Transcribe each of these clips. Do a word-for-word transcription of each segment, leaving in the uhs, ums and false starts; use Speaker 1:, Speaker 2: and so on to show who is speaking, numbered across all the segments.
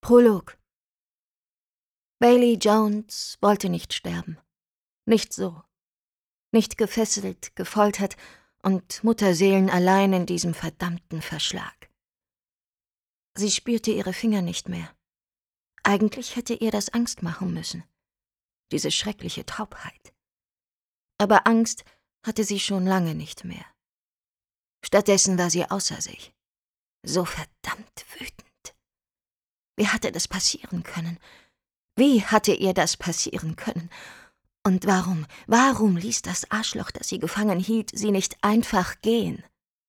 Speaker 1: Prolog. Bailey Jones wollte nicht sterben. Nicht so. Nicht gefesselt, gefoltert und Mutterseelen allein in diesem verdammten Verschlag. Sie spürte ihre Finger nicht mehr. Eigentlich hätte ihr das Angst machen müssen. Diese schreckliche Taubheit. Aber Angst hatte sie schon lange nicht mehr. Stattdessen war sie außer sich. So verdammt wütend. Wie hatte das passieren können? Wie hatte ihr das passieren können? Und warum, warum ließ das Arschloch, das sie gefangen hielt, sie nicht einfach gehen?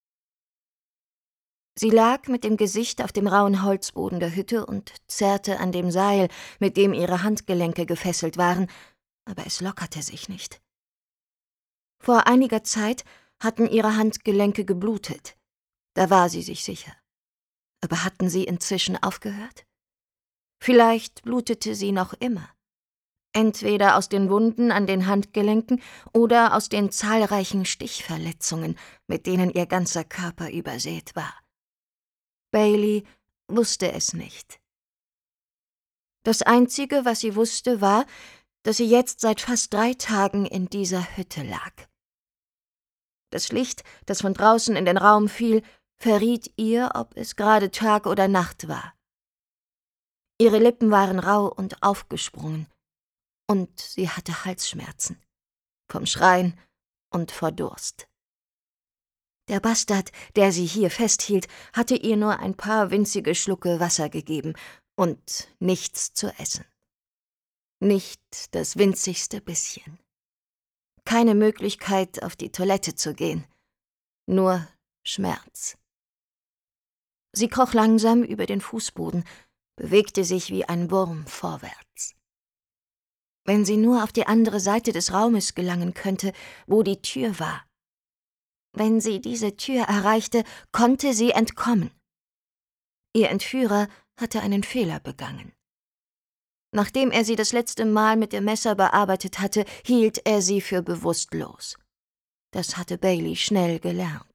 Speaker 1: Sie lag mit dem Gesicht auf dem rauen Holzboden der Hütte und zerrte an dem Seil, mit dem ihre Handgelenke gefesselt waren, aber es lockerte sich nicht. Vor einiger Zeit hatten ihre Handgelenke geblutet. Da war sie sich sicher. Aber hatten sie inzwischen aufgehört? Vielleicht blutete sie noch immer. Entweder aus den Wunden an den Handgelenken oder aus den zahlreichen Stichverletzungen, mit denen ihr ganzer Körper übersät war. Bailey wusste es nicht. Das Einzige, was sie wusste, war, dass sie jetzt seit fast drei Tagen in dieser Hütte lag. Das Licht, das von draußen in den Raum fiel, verriet ihr, ob es gerade Tag oder Nacht war. Ihre Lippen waren rau und aufgesprungen, und sie hatte Halsschmerzen, vom Schreien und vor Durst. Der Bastard, der sie hier festhielt, hatte ihr nur ein paar winzige Schlucke Wasser gegeben und nichts zu essen. Nicht das winzigste bisschen. Keine Möglichkeit, auf die Toilette zu gehen. Nur Schmerz. Sie kroch langsam über den Fußboden, bewegte sich wie ein Wurm vorwärts. Wenn sie nur auf die andere Seite des Raumes gelangen könnte, wo die Tür war. Wenn sie diese Tür erreichte, konnte sie entkommen. Ihr Entführer hatte einen Fehler begangen. Nachdem er sie das letzte Mal mit dem Messer bearbeitet hatte, hielt er sie für bewusstlos. Das hatte Bailey schnell gelernt.